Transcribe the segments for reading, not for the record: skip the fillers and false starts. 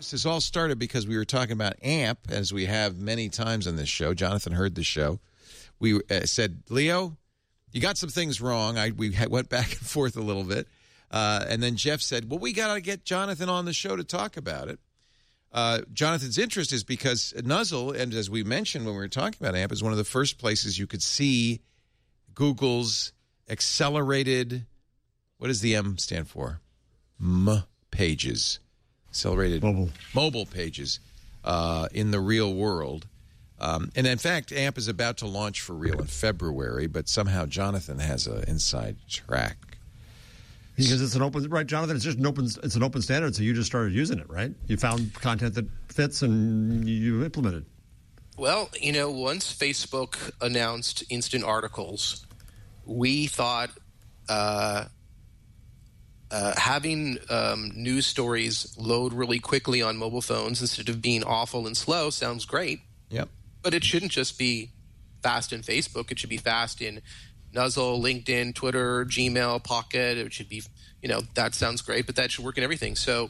This all started because we were talking about AMP, as we have many times on this show. Jonathan heard the show. We said, Leo, you got some things wrong. We went back and forth a little bit. And then Jeff said, well, we got to get Jonathan on the show to talk about it. Jonathan's interest is because Nuzzle, and as we mentioned when we were talking about AMP, is one of the first places you could see Google's accelerated, what does the M stand for? Pages. Accelerated mobile pages in the real world. And in fact, AMP is about to launch for real in February, but somehow Jonathan has an inside track. Because it's an open, right, Jonathan? It's an open standard, so you just started using it, right? You found content that fits and you implemented. Well, once Facebook announced instant articles, we thought having news stories load really quickly on mobile phones instead of being awful and slow sounds great. Yep. But it shouldn't just be fast in Facebook. It should be fast in Nuzzle, LinkedIn, Twitter, Gmail, Pocket. It should be, that sounds great, but that should work in everything. So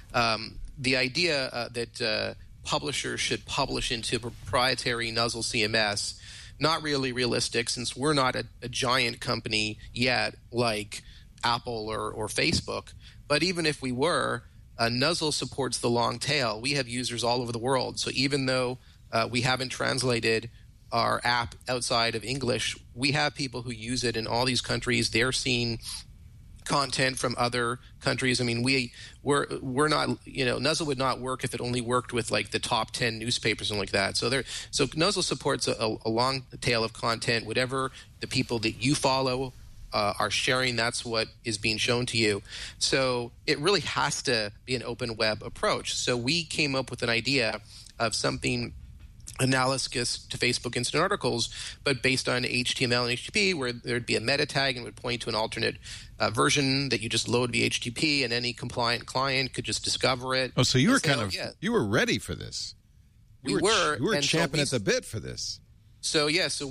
the idea that publishers should publish into proprietary Nuzzle CMS, not really realistic since we're not a giant company yet like Apple or Facebook. But even if we were, Nuzzle supports the long tail. We have users all over the world. So even though we haven't translated our app outside of English, we have people who use it in all these countries. They're seeing content from other countries. I mean, we're not, Nuzzle would not work if it only worked with like the top 10 newspapers and like that. So Nuzzle supports a long tail of content. Whatever the people that you follow are sharing, that's what is being shown to you. So it really has to be an open web approach. So we came up with an idea of something analogous to Facebook Instant Articles, but based on HTML and HTTP, where there'd be a meta tag and would point to an alternate version that you just load via HTTP, and any compliant client could just discover it. Oh, so you were you were ready for this. You were champing at the bit for this. So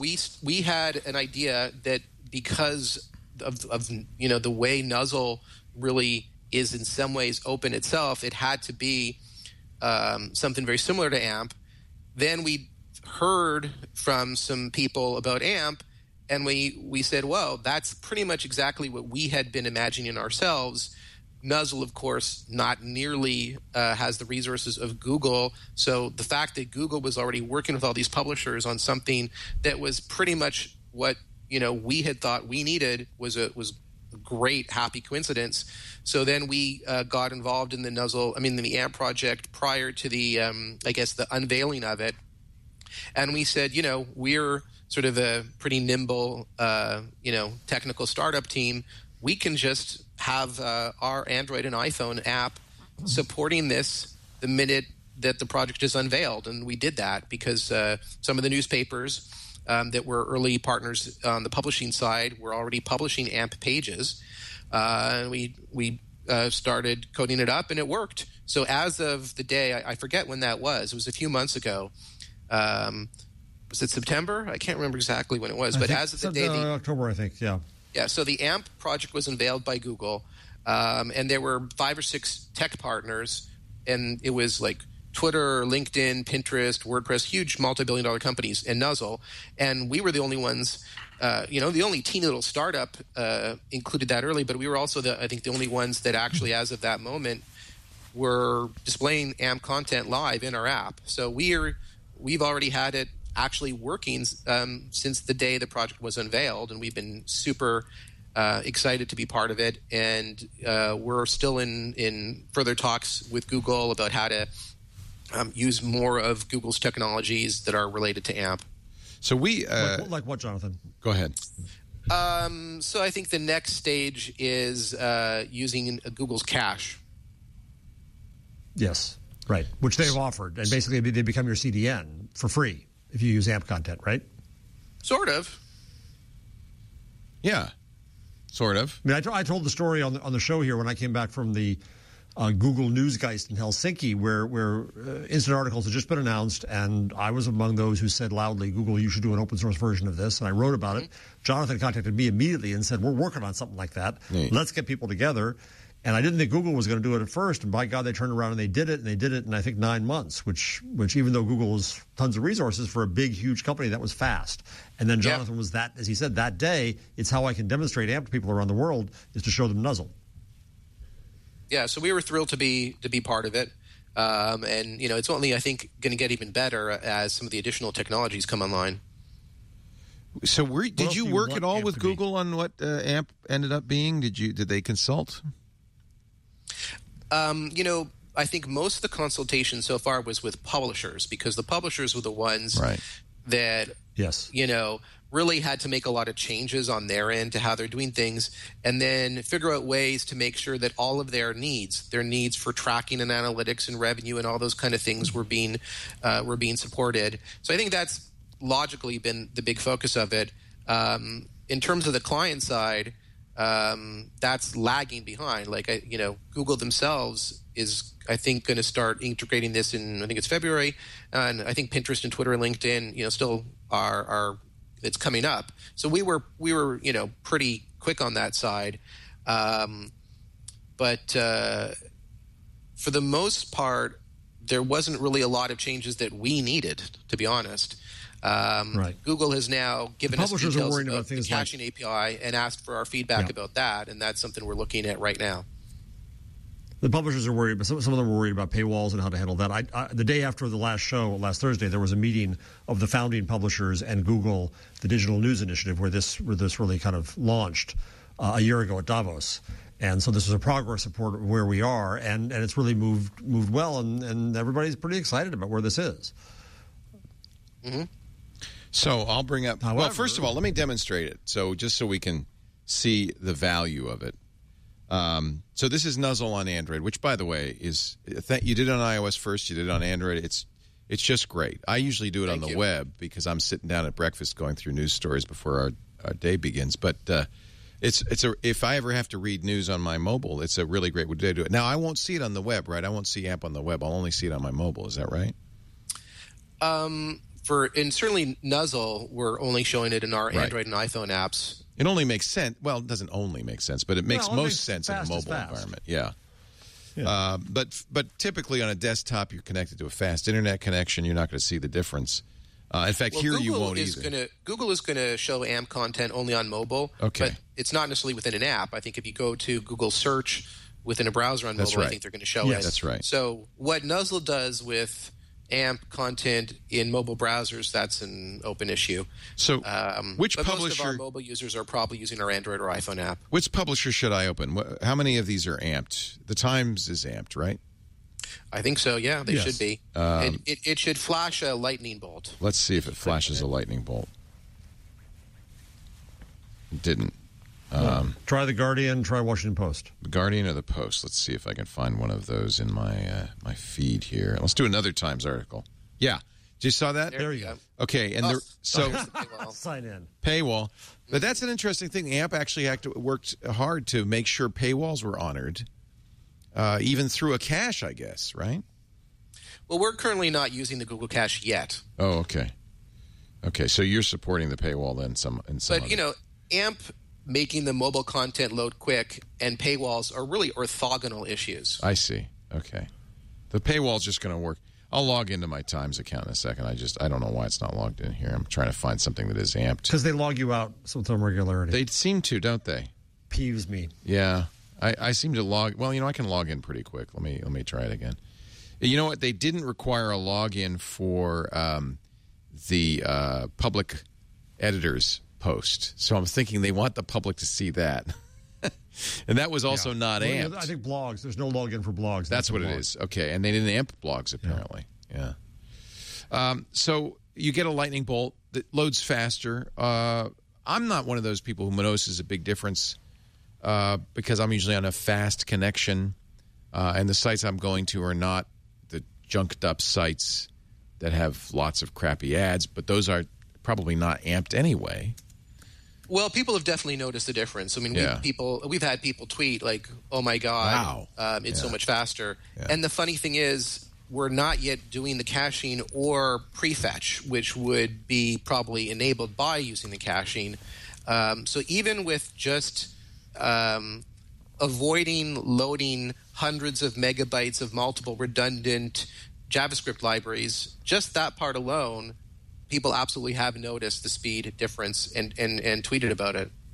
we had an idea that because of the way Nuzzle really is in some ways open itself, it had to be something very similar to AMP. Then we heard from some people about AMP, and we said, well, that's pretty much exactly what we had been imagining ourselves. Nuzzle, of course, not nearly has the resources of Google. So the fact that Google was already working with all these publishers on something that was pretty much what we had thought we needed was a great, happy coincidence. So then we got involved in the AMP project prior to the, the unveiling of it. And we said, we're sort of a pretty nimble, technical startup team. We can just have our Android and iPhone app supporting this the minute that the project is unveiled. And we did that because some of the newspapers that were early partners on the publishing side were already publishing AMP pages. And we started coding it up, and it worked. So as of the day, I forget when that was. It was a few months ago. Was it September? I can't remember exactly when it was. But as of the day, October, I think. Yeah. Yeah. So the AMP project was unveiled by Google, and there were 5 or 6 tech partners, and it was like Twitter, LinkedIn, Pinterest, WordPress, huge multi-billion-dollar companies, and Nuzzle. And we were the only ones, the only teeny little startup included that early, but we were also, the only ones that actually, as of that moment, were displaying AMP content live in our app. So we've already had it actually working since the day the project was unveiled, and we've been super excited to be part of it. And we're still in further talks with Google about how to use more of Google's technologies that are related to AMP. So we like what, Jonathan? Go ahead. So I think the next stage is using Google's cache. Yes, right. Which they've offered, and basically they become your CDN for free if you use AMP content, right? Sort of. Yeah, sort of. I mean, I told the story on the show here when I came back from the Google Newsgeist in Helsinki, where Instant Articles had just been announced, and I was among those who said loudly, Google, you should do an open source version of this, and I wrote about it. Jonathan contacted me immediately and said, we're working on something like that. Neat. Let's get people together. And I didn't think Google was going to do it at first, and by God, they turned around and they did it in I think 9 months, which even though Google has tons of resources for a big, huge company, that was fast. And then Jonathan was that, as he said, that day, it's how I can demonstrate AMP to people around the world is to show them Nuzzle. Yeah, so we were thrilled to be part of it. And, it's only, I think, going to get even better as some of the additional technologies come online. So did you work at all with Google on what AMP ended up being? Did they consult? I think most of the consultation so far was with publishers, because the publishers were the ones that, really had to make a lot of changes on their end to how they're doing things, and then figure out ways to make sure that all of their needs for tracking and analytics and revenue and all those kind of things were being supported. So I think that's logically been the big focus of it. In terms of the client side, that's lagging behind. Google themselves is, I think, going to start integrating this in, I think it's February, and I think Pinterest and Twitter and LinkedIn, still are it's coming up. So we were pretty quick on that side, but for the most part, there wasn't really a lot of changes that we needed, to be honest. Google has now given us details about the caching API and asked for our feedback about that, and that's something we're looking at right now. The publishers are worried, but some of them were worried about paywalls and how to handle that. The day after the last show, last Thursday, there was a meeting of the founding publishers and Google, the Digital News Initiative, where this really kind of launched a year ago at Davos. And so this was a progress report of where we are, and it's really moved well, and everybody's pretty excited about where this is. Mm-hmm. So I'll bring up. Well, first of all, let me demonstrate it. So just so we can see the value of it. So this is Nuzzle on Android, which, by the way, is you did it on iOS first. You did it on Android. It's just great. I usually do it on the web because I'm sitting down at breakfast going through news stories before our day begins. But if I ever have to read news on my mobile, it's a really great way to do it. Now I won't see it on the web, right? I won't see AMP on the web. I'll only see it on my mobile. Is that right? And certainly Nuzzle, we're only showing it in our Android and iPhone apps. It only makes sense. Well, it doesn't only make sense, but it makes most sense in a mobile environment. Yeah. But typically on a desktop, you're connected to a fast internet connection. You're not going to see the difference. In fact, you won't either. Google is going to show AMP content only on mobile. Okay. But it's not necessarily within an app. I think if you go to Google Search within a browser on mobile, I think they're going to show it. That's right. So what Nuzzle does with AMP content in mobile browsers, that's an open issue. So which but publisher? Most of our mobile users are probably using our Android or iPhone app. Which publisher should I open? How many of these are amped? The Times is amped, right? I think so, yeah. They should be. It should flash a lightning bolt. Let's see if it flashes a lightning bolt. It didn't. Try The Guardian, try Washington Post. The Guardian or the Post. Let's see if I can find one of those in my my feed here. Let's do another Times article. Yeah. Did you saw that? There you go. Okay, and sign in. Paywall. But that's an interesting thing. AMP actually worked hard to make sure paywalls were honored, even through a cache, I guess, right? Well, we're currently not using the Google Cache yet. Oh, okay. Okay, so you're supporting the paywall then But, AMP making the mobile content load quick and paywalls are really orthogonal issues. I see. Okay. The paywall's just going to work. I'll log into my Times account in a second. I don't know why it's not logged in here. I'm trying to find something that is amped. Because they log you out with some regularity. They seem to, don't they? Peeves me. Yeah. I seem to log. Well, I can log in pretty quick. Let me try it again. You know what? They didn't require a login for the public editors post. So I'm thinking they want the public to see that. And that was also not amped. I think blogs. There's no login for blogs. That's what it is. Okay. And they didn't amp blogs, apparently. Yeah. So you get a lightning bolt that loads faster. I'm not one of those people who notices a big difference because I'm usually on a fast connection. And the sites I'm going to are not the junked up sites that have lots of crappy ads, but those are probably not amped anyway. Well, people have definitely noticed the difference. I mean, we've had people tweet like, "Oh my God, it's so much faster." Yeah. And the funny thing is, we're not yet doing the caching or prefetch, which would be probably enabled by using the caching. So even with just avoiding loading hundreds of megabytes of multiple redundant JavaScript libraries, just that part alone, people absolutely have noticed the speed difference and tweeted about it.